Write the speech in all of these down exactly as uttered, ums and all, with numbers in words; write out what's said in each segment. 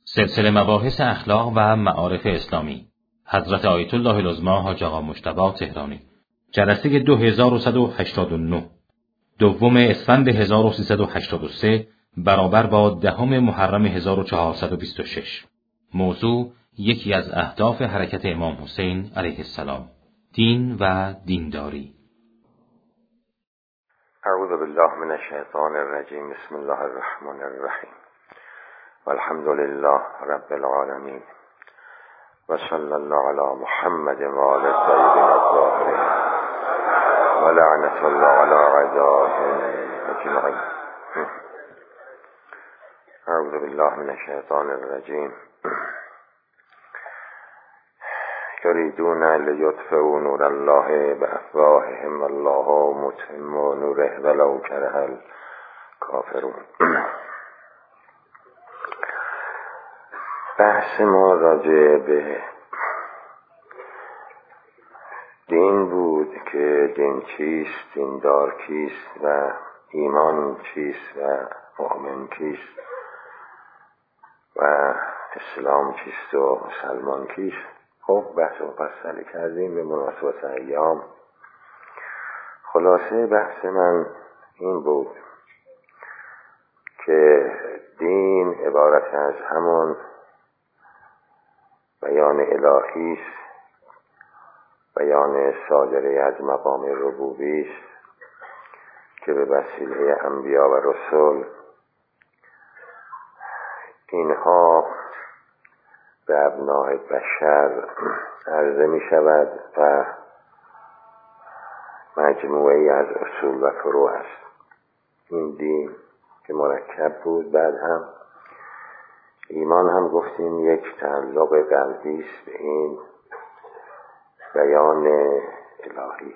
سلسله مباحث اخلاق و معارف اسلامی حضرت آیت الله العظمی حاج آقا مجتبی تهرانی جلسه دو هزار و صد و هشتاد و نه دوم اسفند هزار و سیصد و هشتاد و سه برابر با دهم محرم هزار و چهارصد و بیست و شش. موضوع یکی از اهداف حرکت امام حسین علیه السلام، دین و دینداری. اعوذ بالله من الشیطان الرجیم. بسم الله الرحمن الرحیم. والحمد لله رب العالمین و صلی الله علی محمد و آل الطیبین الطاهرین و لعنة الله علی اعدائهم اجمعین. اعوذ بالله من الشیطان الرجیم. یریدون لیطفئوا نور الله بافواههم والله متم نوره ولو کره الکافرون. بحث ما راجع به دین بود که دین چیست، دیندار کیست و ایمان چیست و مؤمن کیست و اسلام چیست و مسلمان کیست. خب بحث مفصلی کردیم به مناسبت ایام. خلاصه بحث من این بود که دین عبارت از همون بیان الهی است، بیان صادره از مقام ربوبی است که به وسیله انبیا و رسول اینها به ابناء بشر عرضه می شود و مجموعی از اصول و فروع است. این دین که مرکب بود. بعد هم ایمان هم گفتیم یک تعلق قلبی است به این بیان الهی.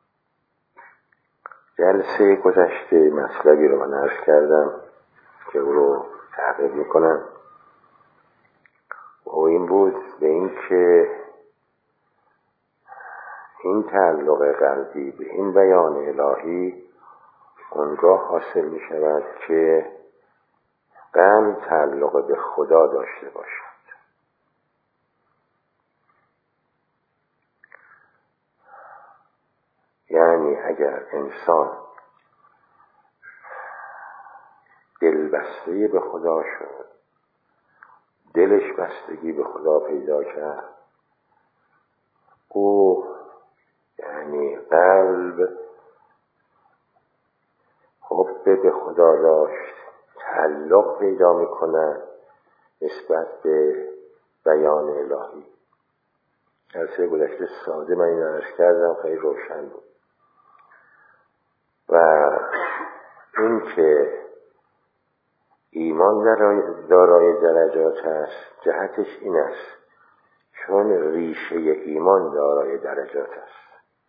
جلسه گذشته مطلبی رو من عرض کردم که او رو تعقیب میکنم و این بود به این که این تعلق قلبی به این بیان الهی اونگاه حاصل می شود که قلب تعلق به خدا داشته باشد. یعنی اگر انسان دل بسته به خدا شد، دلش بستگی به خدا پیدا کرد، او یعنی قلب حب به خدا داشت، تعلق پیدا میکنه نسبت به بیان الهی. جلسه گذشته ساده من این عرض کردم، خیلی روشن بود. و این که ایمان دارای درجات است، جهتش این است چون ریشه ایمان دارای درجات است.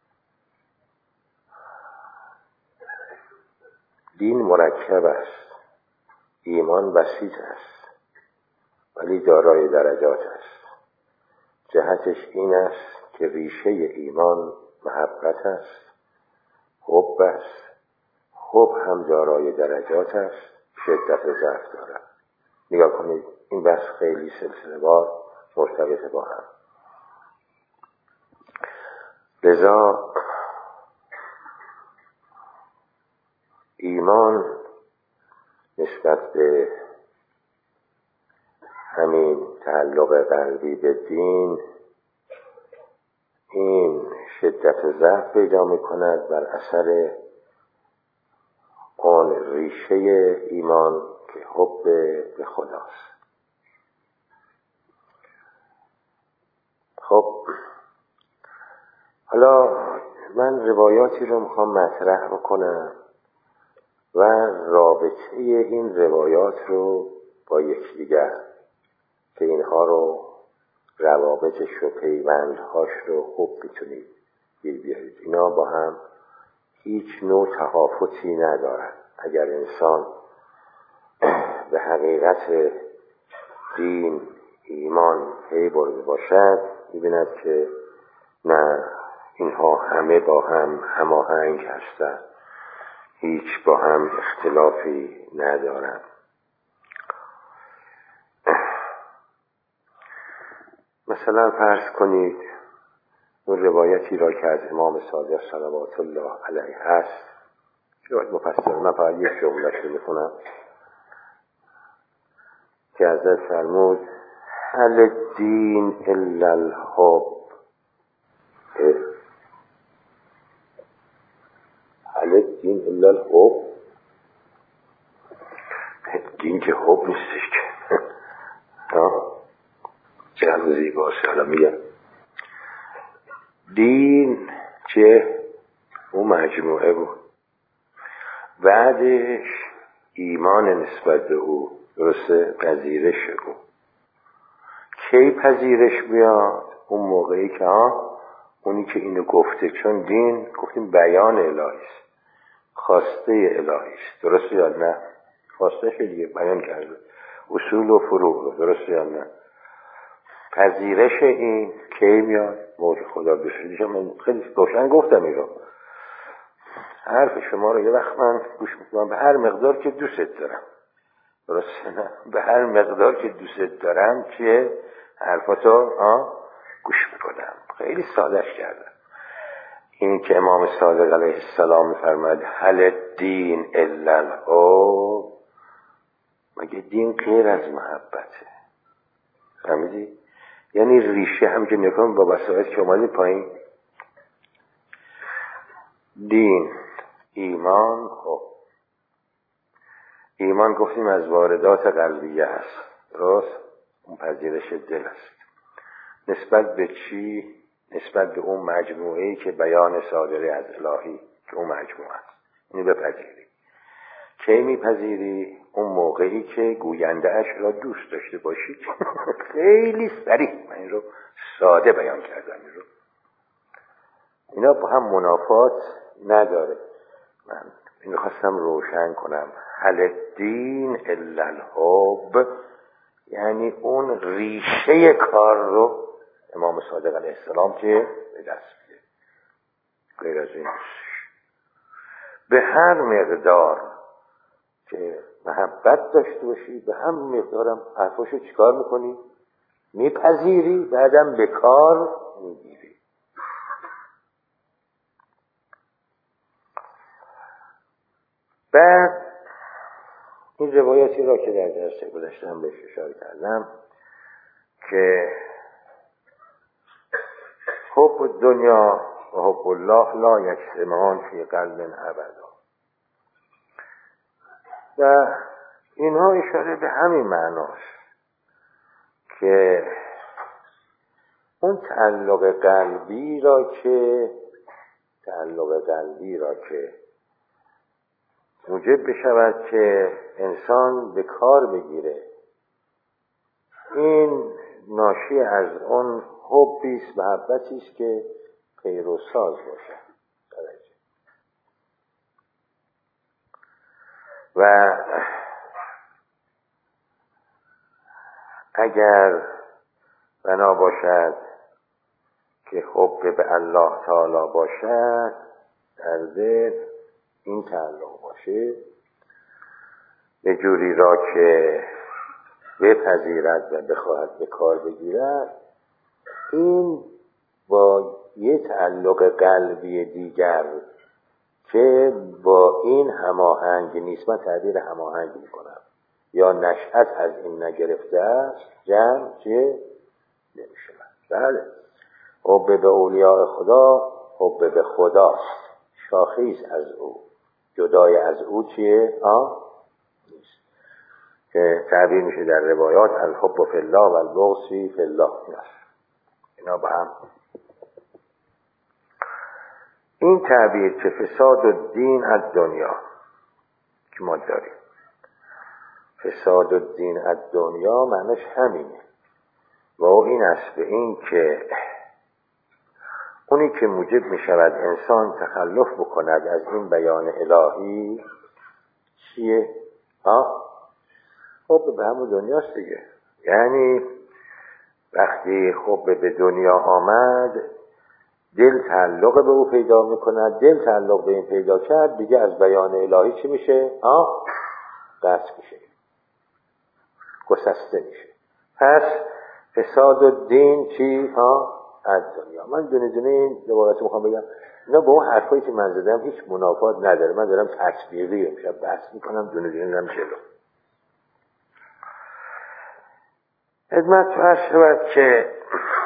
دین مرکب است، ایمان بسیط است ولی دارای درجات است. جهتش این است که ریشه ایمان محبت است، حب است. حب هم دارای درجات است، شدت و ضعف دارد. نگاه کنید این بحث خیلی سلسله وار مرتبط با هم. لذا ایمان نسبت به همین تعلق قلبی به دین این شدت و ضعف پیدا می کند بر اثر اون ریشه ایمان که حب به خداست. خب حالا من روایاتی رو میخوام مطرح بکنم و رابطه این روایات رو با یکدیگر که اینها رو روابطش و پیوندهاش رو خوب میتونید گیر بیارید. اینا با هم هیچ نوع تفاوتی ندارن. اگر انسان به حقیقت دین ایمان پی برده باشد می‌بیند که نه، اینها همه با هم هماهنگ هستند، هیچ با هم اختلافی ندارند. مثلا فرض کنید اون روایتی را که از امام صادق صلوات الله علیه هست، روایت مفصل، من فقط یک جمله‌اش رو میخونم که حضرت فرمود هل الدین الا الحب، هل الدین الا الحب، دین که حب نیستش که چقدر زیباست. حالا میگم دین چه اون مجموعه بود، بعدش ایمان نسبت به او، درسته، پذیرش او. کی پذیرش بیاد؟ اون موقعی که ها اونی که اینو گفته، چون دین گفتیم بیان الهی است، خواسته الهی است، درسته یا نه؟ خواسته شو دیگه بیان کرده، اصول و فروع رو، درسته یا نه؟ پذیرش این کی میاد؟ موج خدا بسیدیشم. من خیلی روشن گفتم این رو، حرف شما رو یه وقت من گوش میکنم به هر مقدار که دوست دارم، درسته نه؟ به هر مقدار که دوست دارم که حرفاتو گوش میکنم. خیلی سادهش کردم. این که امام صادق علیه السلام میفرماید هل الدین الا الحب، مگه دین غیر از محبته؟ فهمیدی؟ یعنی ریشه هم که نکنم با بساطت که اومدی پایین، دین، ایمان. خب ایمان گفتیم از واردات قلبیه است، درست؟ اون پذیرش دل است. نسبت به چی؟ نسبت به اون مجموعه‌ای که بیان صادره از الهی که اون مجموعه است. اینو بپذیری. کی میپذیری؟ اون موقعی که گوینده اش را دوست داشته باشی. خیلی صریح من این رو ساده بیان کردم. این رو اینا با هم منافات نداره. من اینو خواستم روشن کنم. هل الدین الا الحب، یعنی اون ریشه کار رو امام صادق علیه السلام که به دست میده. غیر از این به هر مقدار که محبت داشته باشی، به هم مقدارم حرفاشو چیکار میکنی؟ میپذیری، بعدم به کار میگیری. بعد این روایتی را که در درس گذشته هم بهش اشاره کردم که حب دنیا و حب الله لا یجتمعان فی قلب ابدا، و اینها اشاره به همین معناست که اون تعلق قلبی را که تعلق قلبی را که موجب بشود که انسان به کار بگیره، این ناشی از اون حبی است، محبتی است که پیروساز باشه. و اگر بنا باشد که حب به الله تعالی باشد، در دل این تعلق باشه، به جوری را که بپذیرد و بخواهد به کار بگیرد، این با یه تعلق قلبی دیگر که با این هماهنگ نیست، من تعبیر هماهنگ میکنم، یا نشأت از این نگرفته است، جمع چه نمیشه. بله، حب به اولیاء خدا حب به خداست، شاخیز از او، جدای از او چیه؟ آه؟ نیست. که تعبیر میشه در روایات الحب فی الله و البغض فی الله. اینا با هم این تعبیر که فساد الدین از دنیا که ما داریم، فساد الدین از دنیا معنیش همینه و این است به این که اونی که موجب می شود انسان تخلف بکند از این بیان الهی چیه؟ ها؟ خب به همون دنیاست دیگه. یعنی وقتی خب به دنیا آمد، دل تعلق به او پیدا می کند، دل تعلق به این پیدا کرد، دیگه از بیان الهی چی میشه؟ ها؟ قصد میشه، گسسته میشه. پس فساد و دین چی؟ ها؟ از دنیا. من دونه دونه این روایات میخوام بگم، اینا با اون حرفایی که من زدم هیچ منافات نداره. من دارم تطبیقی امشب بحث میکنم، دونه دونه میرم جلو. خدمت تو عرض شود که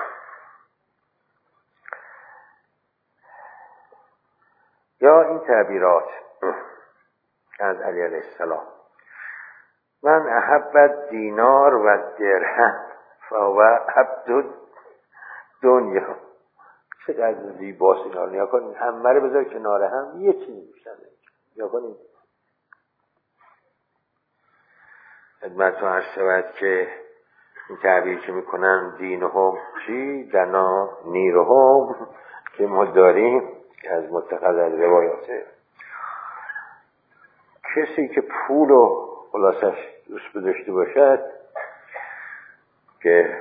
یا این تعبیرات از علی علیه السلام، من احب دینار و درهم فهو عبد دنیا، چقدر زیباست اینا رو نیا کنید. همه رو بذار کنار هم، یه چیزی بیشتر نمیشه. نیا کنید. خدمتتون عرض شود که این تعبیر که میکنن دینهم چی؟ دنا نیرهم که ما داریم از متخذ از روایاته، کسی که پول و خلاصش دوست بداشته باشد که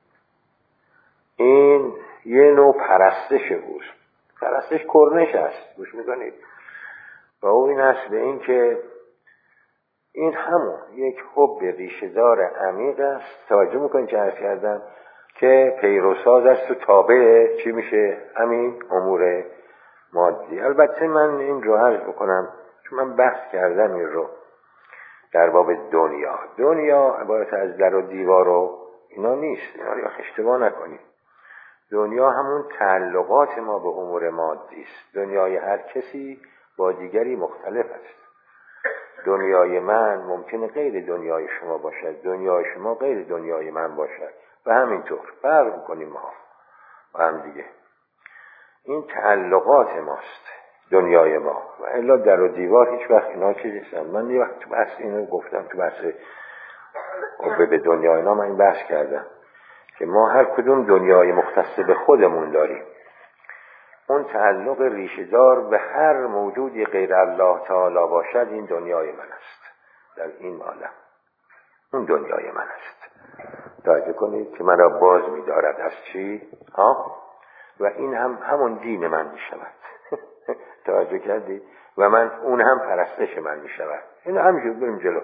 این یه نوع پرستش اوست. پرستش کرنش است، گوش میکنید. و او این است به این که این همون یک حب ریشه‌دار عمیق است. توجه میکنید که عرض کردم که پیروساز است و تابع چی میشه؟ همین امور مادی. البته من این رو عرض بکنم چون من بحث کردم این رو در باب دنیا. دنیا عبارت از در و دیوار و اینا نیست، اینا رو اشتباه نکنید. دنیا همون تعلقات ما به امور مادی است. دنیای هر کسی با دیگری مختلف است. دنیای من ممکنه غیر دنیای شما باشد، دنیای شما غیر دنیای من باشد و همینطور فرق می‌کنیم ما و هم دیگه. این تعلقات ماست دنیای ما و الا در و دیوار هیچ وقت اینا چیزی نیستن. من یه وقت تو بحث اینو گفتم، تو بحث حب به دنیا اینا من این بحث کردم که ما هر کدوم دنیای مختص به خودمون داریم. اون تعلق ریشه‌دار به هر موجودی غیر الله تعالی باشد این دنیای من است. در این عالم اون دنیای من است. توجه کنید که مرا باز می‌دارد از چی؟ ها؟ و این هم همون دین من می‌شود. توجه کردید؟ و من اون هم پرستش من می‌شود. این همینجور بریم جلو.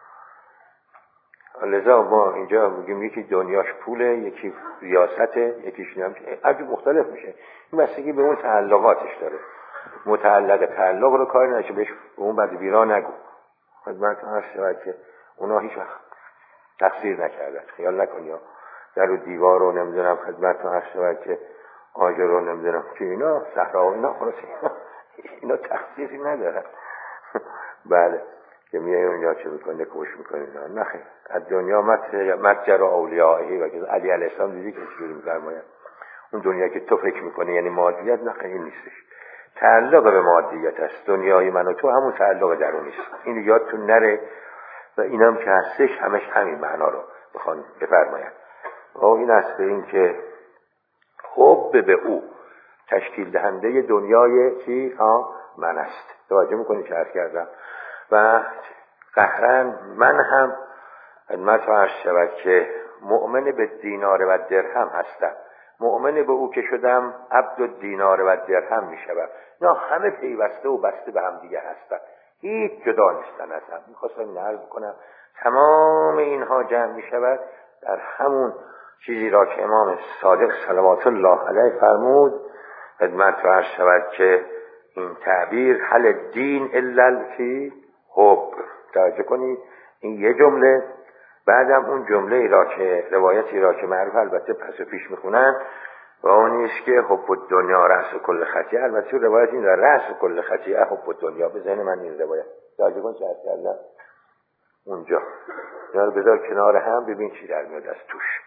لذا ما اینجا میگیم یکی دنیاش پوله، یکی ریاسته، یکیش نیم هرچی مختلف میشه. این بستگی به اون تعلقاتش داره. متعلق تعلق رو کار نشه بهش اون بعد بیرا نگو. خدمتتون عرض شود که اونا هیچ وقت تقصیر نکردن. خیال نکنی در و دیوار رو نمیدونم، خدمتتون عرض شود که آجر رو نمیدونم که اینا صحرا و اینا خلاص اینا, اینا تقصیری ندارن. بله که میای اونجا چه میکنه کوش میکنه نه خیر. از دنیا متجر و اولیاءهی و که علی علیه السلام دیدی که چجوری میفرماید اون دنیا که تو فکر میکنه یعنی مادیت، نه خیر نیستش. تعلق به مادیت است. دنیای من و تو همون تعلق درونی است. این یادتون نره و اینم که هستش همش همین معنا رو بخوان بفرماید. و این است به این که حب به او تشکیل دهنده دنیای چی؟ ها من است. توجه میکنید که عرض کردم و قهرن من هم خدمت عرض شود که مؤمن به دینار و درهم هستم. مؤمن به او که شدم عبد الدینار و درهم می شود. نه همه پیوسته و بسته به هم دیگه هستن، هیچ جدا نیستن از هم. میخواستم این عرض کنم تمام اینها جمع می شود در همون چیزی را که امام صادق صلوات الله علیه فرمود. خدمت عرض شود که این تعبیر حل دین الا فی حب. توجه کنید این یه جمله، بعدم اون جمله ای را که روایتی را که معروف البته پس و پیش میخونن و اون نیست که حب الدنیا رأس کل خطیئه. البته روایت این را رأس کل خطیئه حب الدنیا. به ذهن من این روایت توجه کن چه کردم اونجا. اینا رو بذار کنار هم ببین چی در میاد از توش.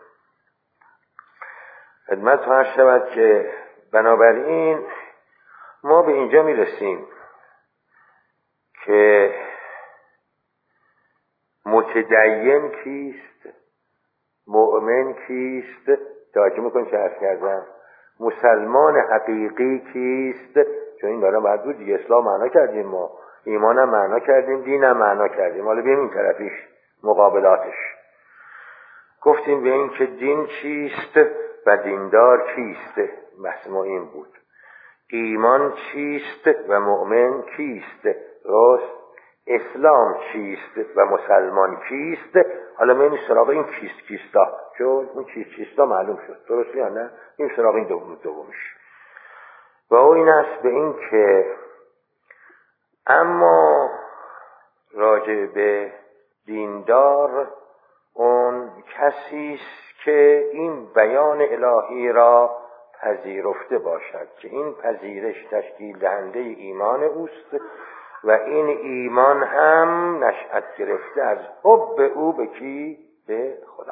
خدمت ها شود که بنابراین ما به اینجا میرسیم که متدین کیست، مؤمن کیست. توجه میکنید چه عرض کردم؟ مسلمان حقیقی کیست؟ چون این دارم باید بود دیگه. اسلام معنا کردیم، ما ایمان هم معنا کردیم، دین هم معنا کردیم. حالا بیم این طرفیش مقابلاتش گفتیم به این که دین چیست و دیندار کیست. بحث ما این بود. ایمان چیست و مؤمن کیست. درست؟ اسلام چیست و مسلمان کیست. حالا ما این سراغ این کیست کیستا، چون اون کیست کیستا معلوم شد، درست یا نه؟ این سراغ این دوم دومش و او این است به این که اما راجع به دیندار اون کسی است که این بیان الهی را پذیرفته باشد که این پذیرش تشکیل دهنده ایمان اوست و این ایمان هم نشأت گرفته از حب او به کی؟ به خدا.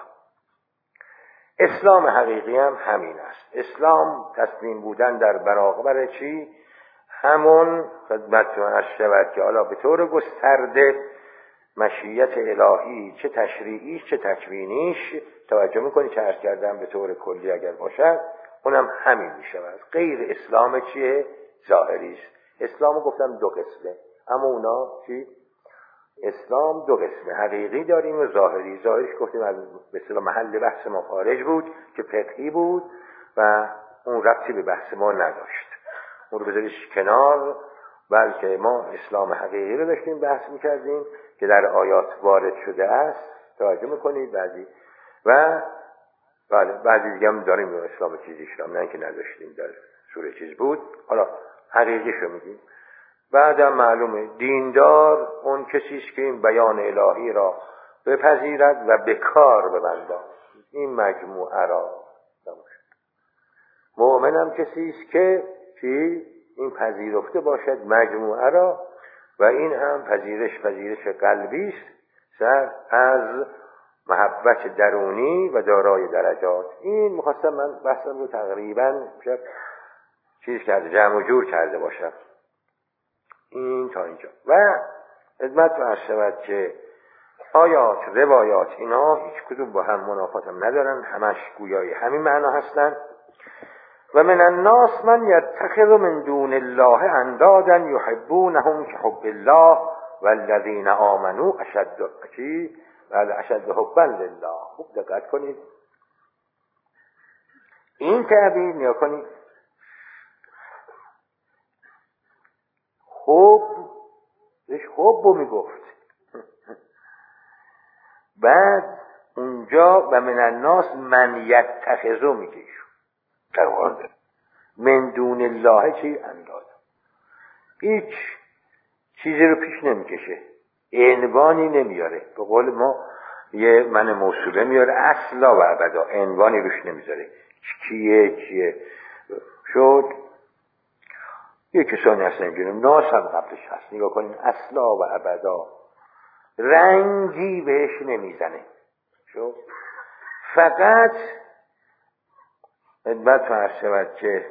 اسلام حقیقی هم همین است. اسلام تسلیم بودن در برابر چی؟ همون خدمتتون عرض شود که حالا به طور گسترده مشیت الهی چه تشریعیش چه تکوینیش، توجه میکنی که عرض کردم به طور کلی اگر باشد اونم همین میشود. غیر اسلام چیه؟ ظاهری است. اسلامو گفتم دو قسمه، اما اونا چی؟ اسلام دو قسمه، حقیقی داریم و ظاهری. ظاهریش گفتیم از به اصطلاح محل بحث ما خارج بود که فقهی بود و اون ربطی به بحث ما نداشت، اون رو بذاریش کنار، بلکه ما اسلام حقیقی رو داشتیم بحث میکردیم که در آیات وارد شده است، توجه میکنید بعضی، و بله بعضی دیگه هم داریم اسلام چیزیش رو، نه اینکه نداشتیم، در سوره چیز بود. حالا حقیقیش رو میگیم. بعدم معلومه دیندار اون کسی است که این بیان الهی را بپذیرد و به کار ببندد این مجموعه را. مؤمن هم کسی است که چی؟ این پذیرفته باشد مجموعه را و این هم پذیرش پذیرش قلبی است سر از محبت درونی و دارای درجات. این می‌خواستم من بحثم رو تقریباً چیز کرده، جمع و جور کرده باشم. این تا اینجا و خدمت عرض شود که آیات روایات اینا هیچ کدوم با هم منافات هم ندارن، همش گویای همین معنا هستن. و من الناس من یتخذ من دون الله اندادا یحبونهم كحب الله والذین آمنوا اشد چی بل اشد حبا لله. خوب دقت کنید این تعبیر نیا کنید. حب بهش حب رو میگفت، بعد اونجا و من الناس من یتخذو میگه در قرآن داره من دون الله چی؟ انداز. هیچ چیزی رو پیش نمیکشه، عنوانی نمیاره، به قول ما یه من موصوله میاره اصلا و ابدا، عنوانی روش نمیذاره کیه چیه شد. یه کسانی هستن اینجوری، ناس هم قبلش هست، نگاه کنین اصلا و ابدا رنگی بهش نمیزنه شد. فقط خدمت فرض شود که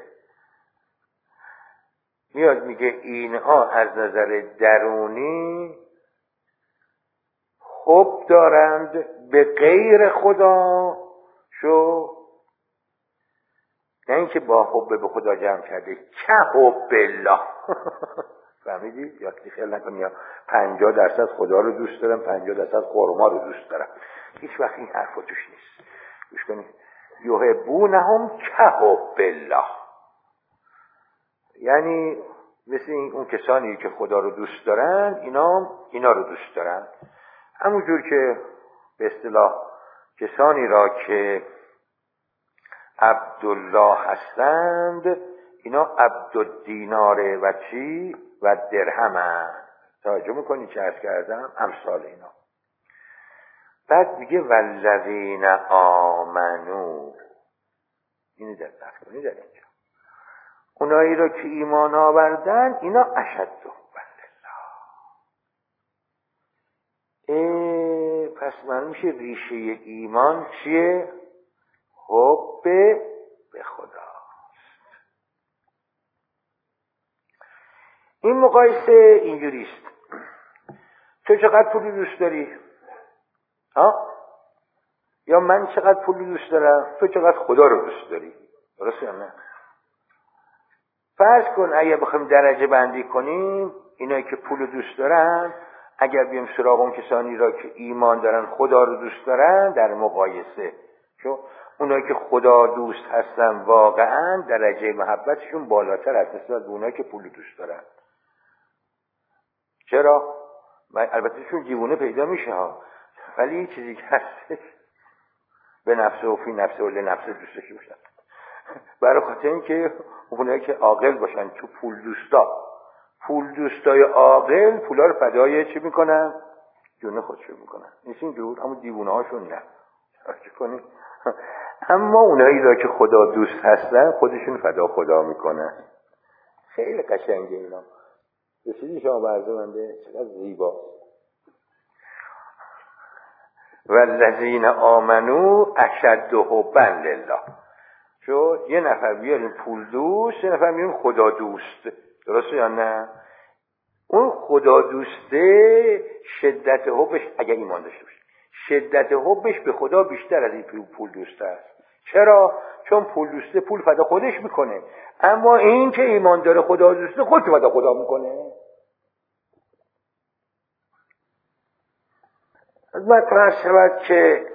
میاد میگه اینها از نظر درونی حب دارند به غیر خدا شو، نه اینکه با حب به خدا جمع کرده که حب الله. فهمیدی؟ یا که خیلی نکنی یا پنجاه درصد خدا رو دوست دارم پنجاه درصد خرما رو دوست دارم، هیچ وقت این حرفا توش نیست. گوش کنید یحبونهم که حب الله، یعنی مثل این اون کسانی که خدا رو دوست دارن اینا اینا رو دوست دارن، همونجور که به اصطلاح کسانی را که عبدالله هستند اینا عبدالدیناره و چی و درهم هست. توجه میکنی چه عرض کردم؟ امثال اینا. بعد میگه والذین آمنو، اینو دقت کنید در اینجا اونایی را که ایمان آوردن اینا اشد حبا لله. پس من میشه ریشه ایمان چیه؟ حب به خداست. این مقایسه اینجوریست، تو چقدر پولی دوست داری؟ ها؟ یا من چقدر پولی دوست دارم؟ تو چقدر خدا رو دوست داری؟ درست یا نه؟ فرض کن اگه بخوایم درجه بندی کنیم اینایی که پول دوست دارن، اگر بیم سراغ اون کسانی را که ایمان دارن خدا رو دوست دارن در مقایسه، چون اونایی که خدا دوست هستن واقعا درجه محبتشون بالاتر از نسبت به اونایی که پول دوست دارن. چرا؟ البته چون دیوونه پیدا میشه ها، ولی یه چیزی که هستش به نفسه و فی نفسه و لنفسه دوست داشته باشن، برای خاطر اینکه اونایی که عاقل باشن، تو پول دوستا پول دوستای عاقل پولا رو فدای چی میکنن؟ جون خودشون میکنن. نیست اینجور؟ اما دیوونه هاشون نه. چه کنی؟ اما اونایی را که خدا دوست هستن خودشون فدا خدا میکنن. خیلی قشنگه اینا. رسیدی شما برزه منده چقدر زیبا. والذین آمنو اشد حبا لله. چون یه نفر بیاریم پول دوست، یه نفر بیاریم خدا دوست، درسته یا نه؟ اون خدا دوسته شدت حبش، اگر ایمان داشته باشه، شدت حبش به خدا بیشتر از این پول دوسته است. چرا؟ چون پول دوسته پول فدا خودش میکنه، اما این که ایمان داره خدا دوسته خودش فدا خدا میکنه. از مطرح شود که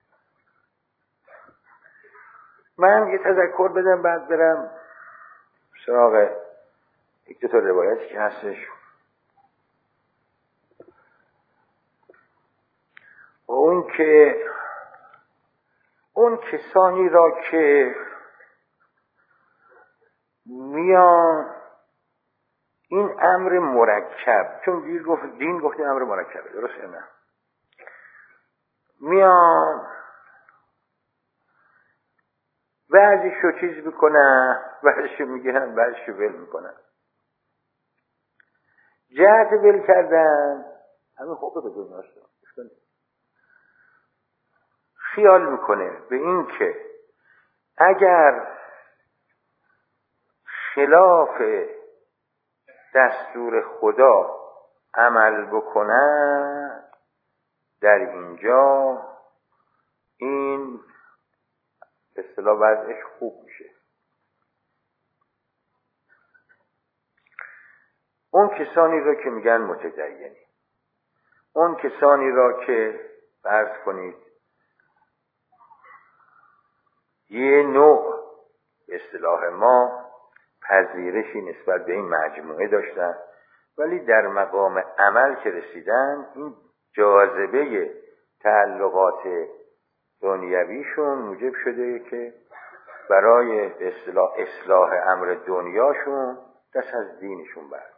من یه تذکر بدم بعد برم سراغ یک دو تا روایتی که هستش. اون که اون کسانی را که میان این امر مرکب، چون دین گفت دین گفت امر مرکبه، درسته نه؟ میان بعضیشو چیز میکنن، بعضیشو میگیرن، بعضیشو ول میکنن. جهت ول کردن همین خوبه به دنیاست. خیال میکنه به این که اگر خلاف دستور خدا عمل بکنن در اینجا این به اصطلاح وضعش خوب میشه. اون کسانی را که میگن متدینی، اون کسانی را که فرض کنید یه نوع به اصطلاح ما پذیرشی نسبت به این مجموعه داشتن، ولی در مقام عمل که رسیدن این جاذبه تعلقات دنیویشون موجب شده که برای به اصطلاح اصلاح امر دنیاشون دست از دینشون برد.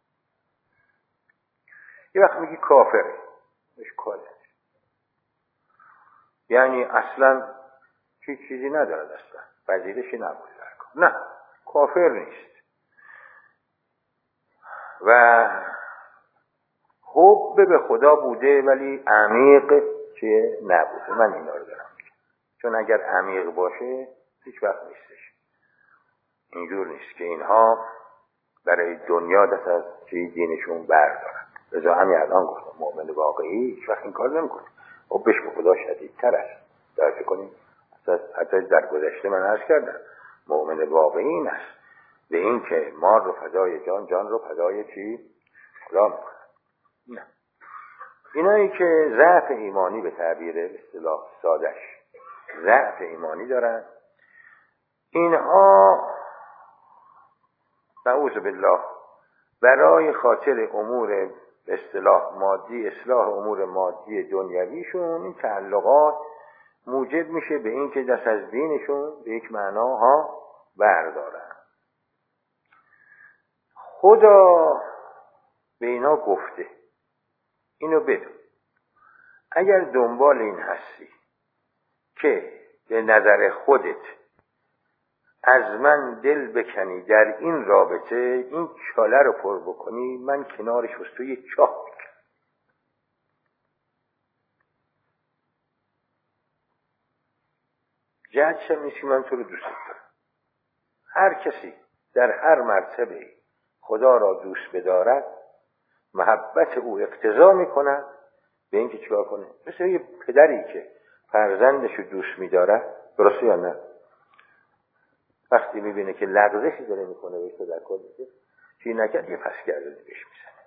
یه وقت میگی کافره، مش کاره، یعنی اصلا چی چیزی ندارد، اصلا پذیرشی نبود در کار. نه، کافر نیست و حب به خدا بوده ولی عمیق چیه نبوده. من اینا رو دارم میگم، چون اگر عمیق باشه هیچ وقت نیستش. اینجور نیست که اینها برای دنیا دست از چی دینشون بردارن. لذا همین الان گفتم مؤمن واقعی هیچ وقت این کار نمیکنه. حبش به خدا شدیدتر است. درک کنید؟ حتی در گذشته من عرض کردم مؤمن واقعی این است به این که مال رو فدای جان، جان رو فدای چی؟ خدا میکنه. نه، اینایی که ضعف ایمانی به تعبیر اصطلاح سادش ضعف ایمانی دارن، اینها نعوذ بالله برای خاطر امور اصطلاح مادی، اصلاح امور مادی دنیویشون، این تعلقات موجب میشه به این که دست از دینشون به یک معناها بردارن. خدا به اینا گفته اینو بدون، اگر دنبال این هستی که به نظر خودت از من دل بکنی در این رابطه، این چاله رو پر بکنی، من کنارش واسه تو یه چاه میکنم. جهتش هم نیست که من تو رو دوست دارم. هر کسی در هر مرتبه خدا را دوست بدارد، محبت او اقتضا میکنه به این که چیکار کنه. مثل یه پدری که فرزندش رو دوست میداره، درسته یا نه؟ وقتی میبینه که لغزشی داره میکنه بهش تذکر میده، چی نکرد یه پس گردنی بهش میزنه،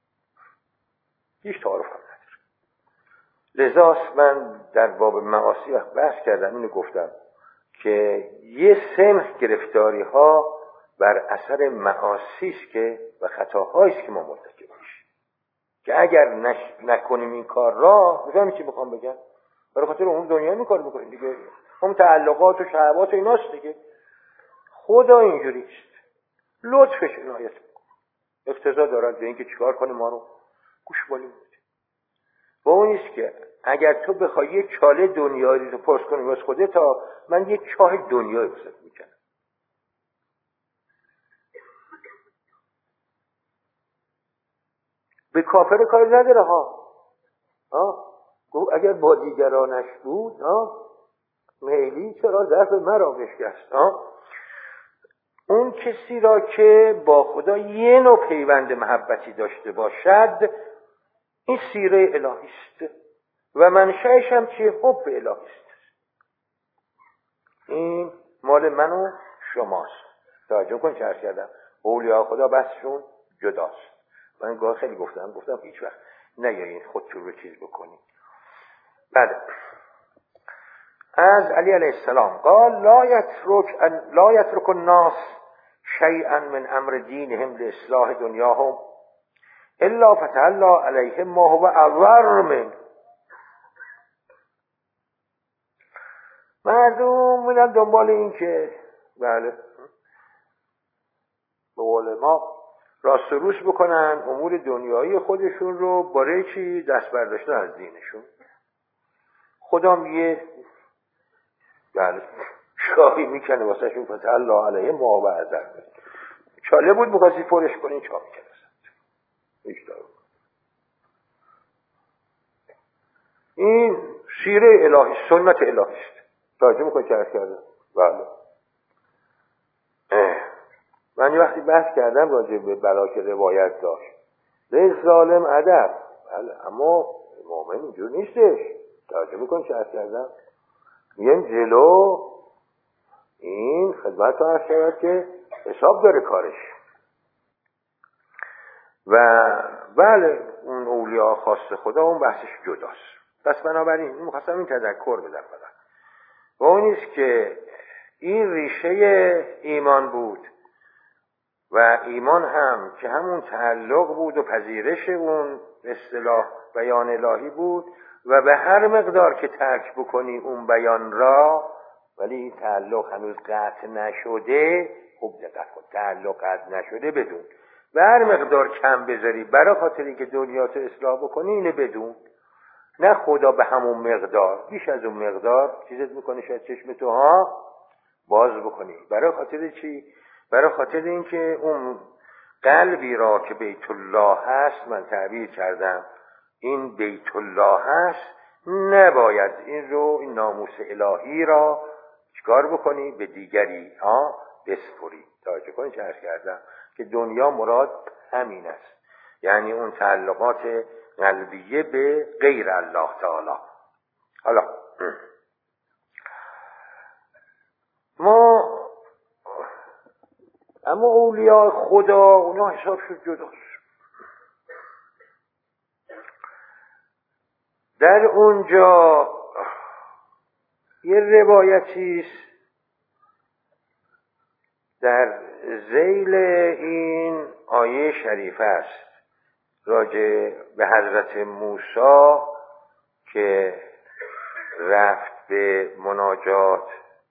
هیچ تعارف هم نداره. لذاست من در باب معاصی وقت بحث کردم، اینو گفتم که یه سنخ گرفتاری ها بر اثر معاصی است که و خطاهایی است که ما مرتکب میشیم. که اگر نش... نکنیم این کار را، میفهمی چی میخوام بگم؟ برای خاطر اون دنیا این کار میکنیم دیگه، هم تعلقات و شهوات و ایناست دیگه. خدا اینجوریست، لطفش عنایت میکنه، اقتضا دارد به اینکه چیکار کنه ما رو گوشمالی میده. با اون نیست که اگر تو بخوای یک چاله دنیایی رو پرس کنی واسه خودت، تا من یک چاه دنیایی واسه میکنم. به کافر کاری نداره ها. ها گفت اگر با دیگرانش بود ها میلی چرا ظرف مرا بشکست. ها اون کسی را که با خدا یه نوع پیوند محبتی داشته باشد، این سیره الهی است و منشأش هم چیه؟ حب الهی است. این مال من و شماست. توجه کن چه عرض کردم، اولیاء خدا بسشون جداست. من گاه خیلی گفتم گفتم هیچ وقت نیایید خودتون رو چیز بکنید. بله، از علی علیه السلام قال لا یترک لا یترک الناس شیئا من امر دینهم لاصلاح دنیاهم الا فتح الله علیهم ما هو اضر منه. مردم میرن دنبال این که بله به قول ما راست و روش بکنن امور دنیایی خودشون رو، برای چی؟ دست برداشتن از دینشون. خدا میگه بله شاهی میکنه واسه شون فتح الله علیه ما و اضر منه. چاله بود میخواستی پرش کنی چا میکنه هیچ دارو. این سیره الهی، سنت الهی است. توجه میکنی که عرض کردم؟ بله. من یه وقتی بحث کردم راجع به بلا که روایت داشت لیس ظالم ادب، بله، اما مومن اینجور نیستش. توجه میکنی که عرض کردم؟ میگن جلو این خدمت رو عرض شود که حساب داره کارش. و بله اون اولیاء خاص خدا اون بحثش جداست. پس بنابراین می‌خواستم این تذکر بدم فقط. و اون نیست که این ریشه ایمان بود و ایمان هم که همون تعلق بود و پذیرش اون اصطلاح بیان الهی بود و به هر مقدار که ترک بکنی اون بیان را ولی این تعلق هنوز قطع نشده، خوب دقت کن، تعلق قطع نشده بدون، به هر مقدار کم بذاری برای خاطری که دنیات رو اصلاح بکنی اینه بدون، نه خدا به همون مقدار، بیش از اون مقدار چیزت میکنه شاید چشم تو ها باز بکنی. برای خاطر چی؟ برای خاطر اینکه اون قلبی را که بیت الله هست، من تعبیر کردم این بیت الله هست، نباید این رو این ناموس الهی را چیکار بکنی؟ به دیگری ها بسپری. توجه کنید چه عرض کردم که دنیا مراد همین است، یعنی اون تعلقات قلبیه به غیر الله تعالی. حالا ما اما اولیاء خدا اونا حسابشون جداست. در اونجا یه روایتی است در ذیل این آیه شریفه است راجع به حضرت موسی که رفت به مناجات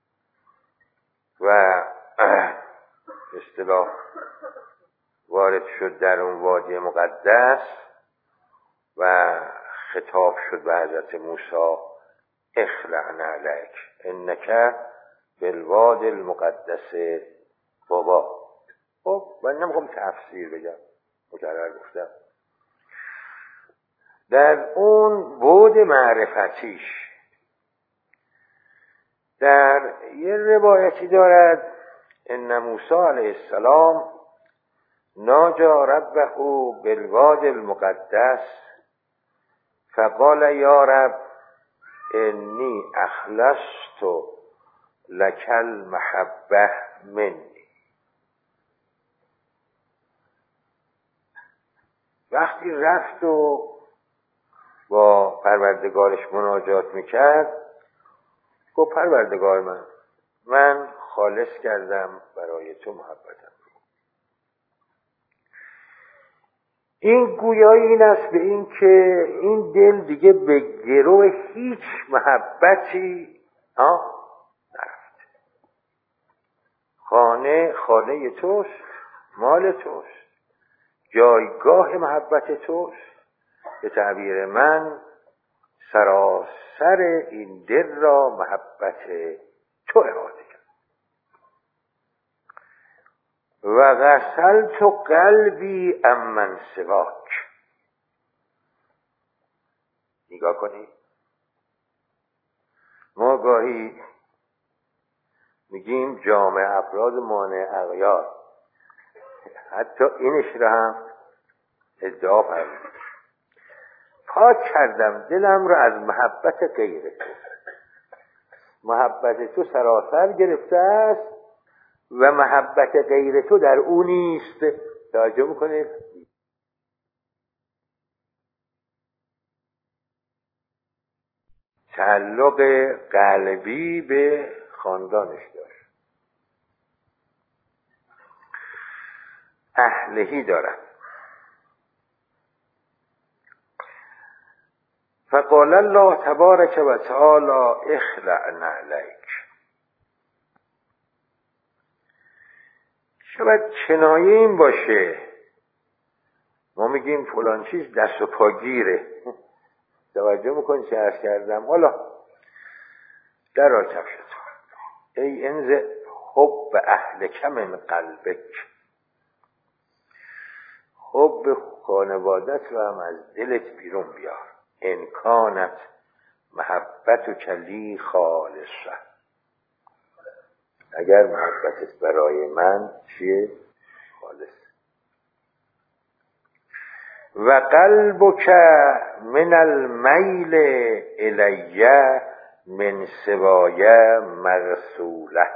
و اصطلاح وارد شد در اون وادی مقدس و خطاب شد به حضرت موسی اخلع نعلک انک بالوادی المقدس بابا. خب من نمیخوام تفسیر بگم، مکرر گفتم در اون بود معرفتیش در یه روایتی دارد ان موسی علیه السلام ناجا ربه بالوادی المقدس فقال یا رب انی اخلصت لک المحبه منی. وقتی رفت و با پروردگارش مناجات میکرد گفت پروردگار من من خالص کردم برای تو محبتم. این گویایی این است به این که این دل دیگه به گرو هیچ محبتی نرفت. خانه خانه توست، مال توست، جایگاه محبت توست. به تعبیر من سراسر این دل را محبت تو احاطه کرد. و غسلت قلبی عمن سواک. نگاه کنید، ما گاهی میگیم جامع افراد مانع اغیار، حتی اینش را هم ادعا فرمودیم. پاک کردم دلم را از محبت غیر تو. محبت تو سراسر گرفته است و محبت غیر تو در او نیست. توجه میکنید؟ تعلق قلبی به خاندانش داشت، اهلهی دارد. فقال الله تبارک و تعالی اخلع نعلیک. شاید کنایه این باشه ما میگیم فلان چیز دست و پاگیره. توجه میکنی چه عرض کردم؟ حالا در را کفشت ای انز حب اهلک من قلبک. حب خانوادت رو هم از دلت بیرون بیار. انکانت محبت و کلی خالصه. اگر محبتت برای من چیه؟ خالص. و قلبک من المیل الی من سوای مغسوله.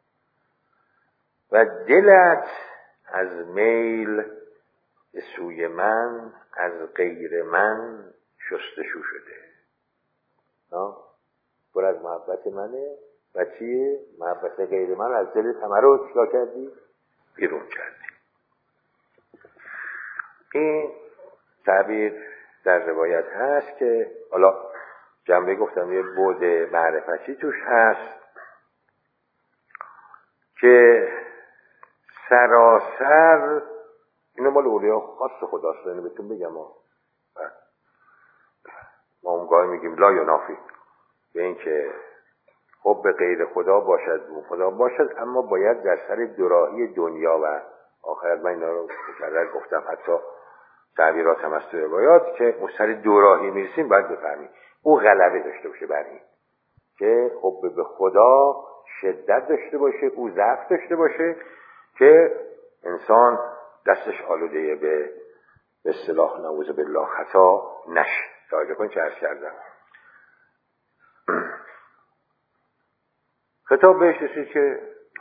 و دلت از میل به سوی من از غیر من شستشو شده. پر از محبت منه و چیه؟ محبت غیر من از دل همه رو چیکار کردی؟ بیرون کردی. این تعبیر در روایت هست که حالا جنبه گفتم یه بعد معرفتی توش هست که سراسر اینو مال اولیا خاص خداست. اینو بهتون بگم ما ما اونگاه میگیم لا ینافی به این که حب غیر خدا باشد و خدا باشد، اما باید در سر دوراهی دنیا و آخرت. من اینا رو مکرر گفتم، حتی تعبیرات هم از تو روایات که اون سر دوراهی میرسیم باید بفهمیم او غلبه داشته باشه بر این که حب به خدا شدت داشته باشه، او ضعف داشته باشه که انسان دستش آلوده به به اصطلاح نعوذ بالله خطا نشه. توجه کن چه عرض کردم. خطاب بهش رسید که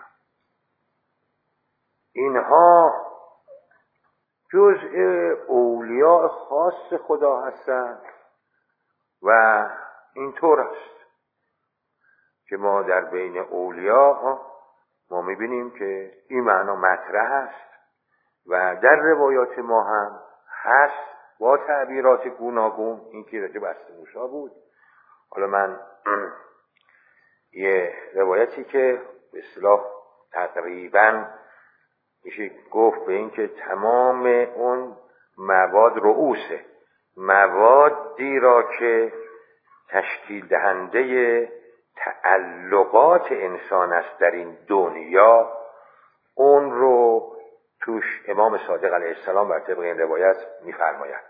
اینها جزء اولیاء خاص خدا هستند و اینطور است که ما در بین اولیاء ما میبینیم که این معنا مطرح است و در روایات ما هم هست با تعبیرات گوناگون. این که راجع به حضرت موسی بود. حالا من یه روایتی که به اصطلاح تقریباً میشه گفت به این که تمام اون مواد رؤوسه، موادی را که تشکیل دهنده تعلقات انسان است در این دنیا، اون رو توش امام صادق علیه السلام بر طبق این روایت میفرماید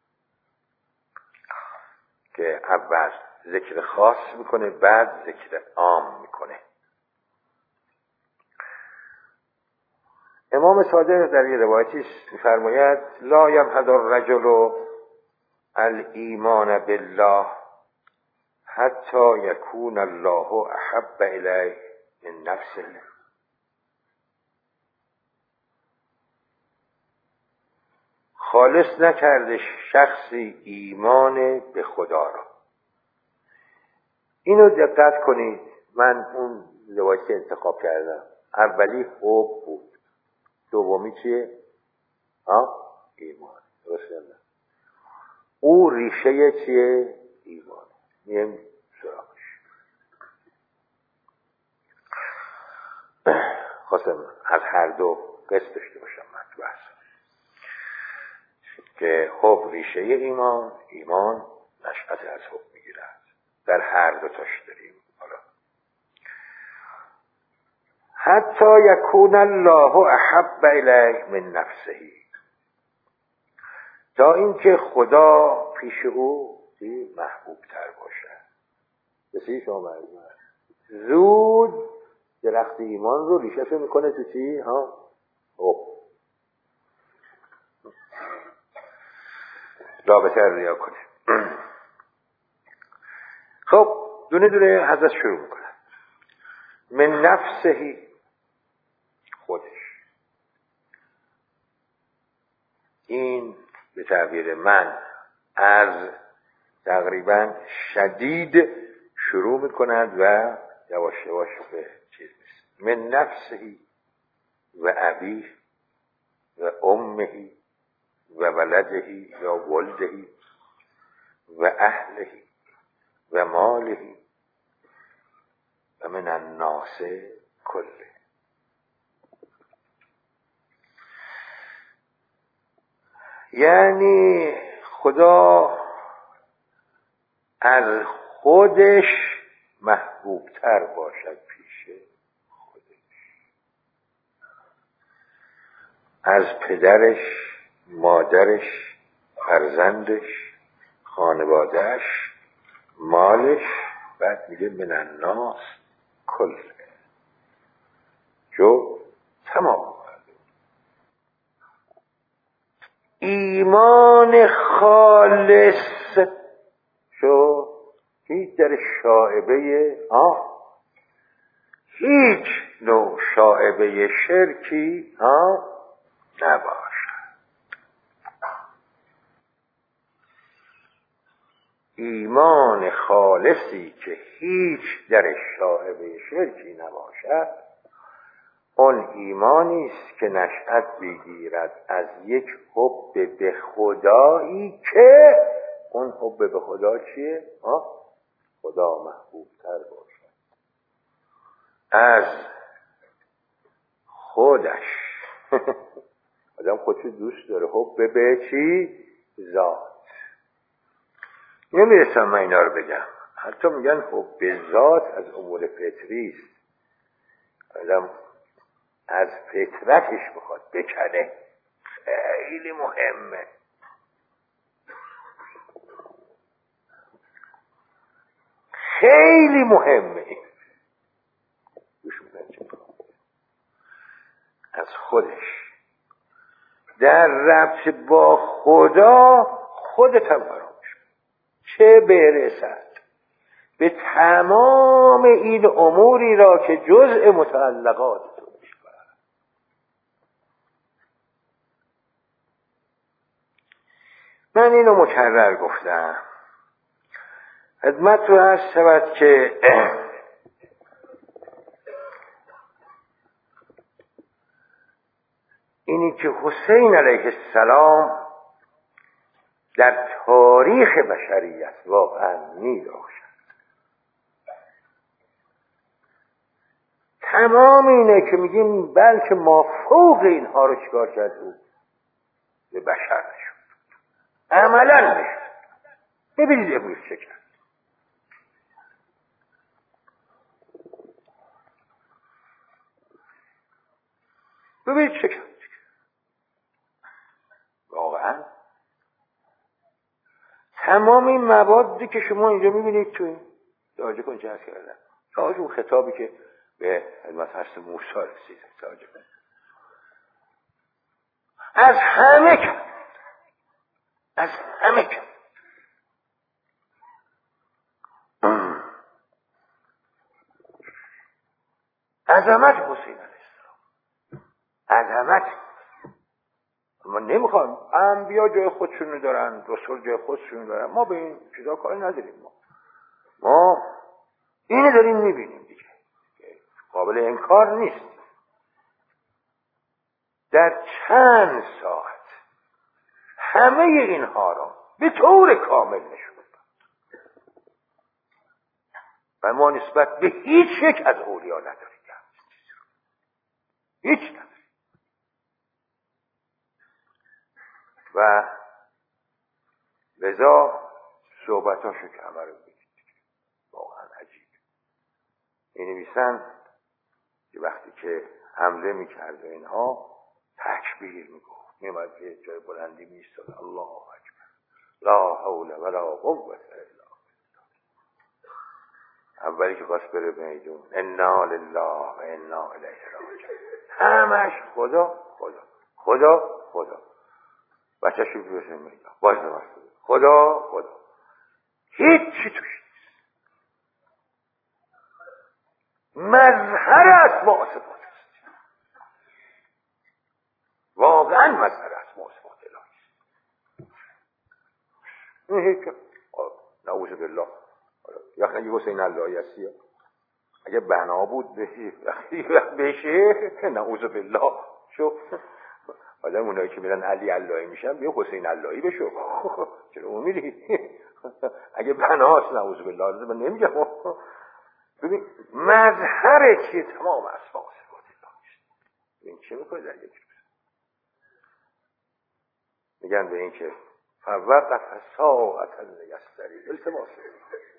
که اول ذکر خاص میکنه بعد ذکر عام میکنه. امام صادق در این روایتی میفرماید لا یمحض الرجل الایمان بالله حتی یکون الله احب الیه من نفسه. خالص نکرده شخصی ایمان به خدا را. اینو دقت کنید. من اون روایتی انتخاب کردم. اولی حب بود، دومی چیه؟ ها؟ ایمان. درسته؟ او ریشه چیه؟ ایمان. میم سراغش. خواستم از هر دو قسط داشته باشم من تو بحث که خب ریشه ایمان ایمان نشأت از حب میگیرد. در هر دو تاش داریم. حالا حتی یکون الله احب الیه من نفسه، تا اینکه خدا پیش او محبوب تر باشد. بسیار شما مرزمه زود درخت ایمان رو ریشه شو میکنه تو چی؟ ها؟ خب رابطه ریا کنه. خب دونه دونه حضرت شروع میکنه. من نفسهی، خودش. این به تعبیر من از تقریبا شدید شروع میکند و یواش یواش به چیز میشه. من نفسهی و ابیه و امهی و ولدهی یا ولدهی و اهلهی و مالهی و من الناس کله. یعنی خدا از خودش محبوب تر باشد پیش خودش، از پدرش، مادرش، فرزندش، خانوادهش، مالش. بعد میگه من الناس کله، جو تمام. ایمان خالص شو هیچ در شائبه ها هیچ نوع شائبه شرکی ها نباشد. ایمان خالصی که هیچ در شائبه شرکی نباشد، اون ایمانی است که نشأت بگیرد از یک حب به خدایی که اون حب به خدا چیه؟ آه؟ خدا محبوب تر باشد از خودش. آدم خودشو دوست داره، حب به چی؟ ذات. نمیرسم من اینا رو بگم. حتی میگن حب به ذات از امور فطری است. آدم از فطرتش بخواد بکنه، خیلی مهمه. خیلی مهمه. از خودش در ربط با خدا خودت هم فراموش کن، چه برسد به تمام این اموری را که جزء متعلقات تو میشه. من اینو مکرر گفتم خدمت رو هست شود که اینی که حسین علیه السلام در تاریخ بشریت واقعا می داشت. تمام اینه که میگیم بلکه ما فوق اینها رو چکار کرد او به بشر نشد، عملا نشد. ببینید امروز چه کرد. ببینید چه کرد واقعا. تمام این موادی که شما اینجا میبینید تو این توجه کن چه هست کردن، توجه اون خطابی که به حضرت حضرت موسی رسیده، توجه کن از همه کرد، از همه کرد. عظمت حسین علیه السلام، عظمت. ما نمیخوایم، انبیا جای خودشونو دارن، رسول جای خودشونو دارن، ما به این چیزا کاری نداریم. ما ما اینو داریم میبینیم دیگه، قابل انکار نیست. در چند ساعت همه اینها را به طور کامل نشون داد و ما نسبت به هیچ یک از اولیا نداریم، هیچ نداریم. و لذا صحبتاشو که همه رو بگید واقعا عجیب. می‌نویسن که وقتی که حمله میکرد و اینها تکبیر میگفت، میومد یه جای بلندی میستاد الله اکبر لا حول ولا قوة الا بالله. اولی که خواست بره میدون انا لله و انا الیه راجعون، همش خدا خدا خدا خدا. بچه شو بیرسه میدون باز نمسته خدا خدا، هیچی توش نیست. مظهر اسماء صفات است، واقعا مظهر اسماء صفات الهی است. نعوذ بالله. یخ نگی حسین اللهی هستی، اگه بنا بود بهی بشه نعوذ بالله شو. آدم اونایی که میرن علی اللهی میشن بیا حسین اللهی بشو. چرا اون میری؟ اگه بناست نعوذ بالله من نمیگم. ببین مظهر چیه؟ تمام اسماء صفات الهی است. ببین چه میکنه در یک روز. میگن به این که فوقت ساعتا یستری التماس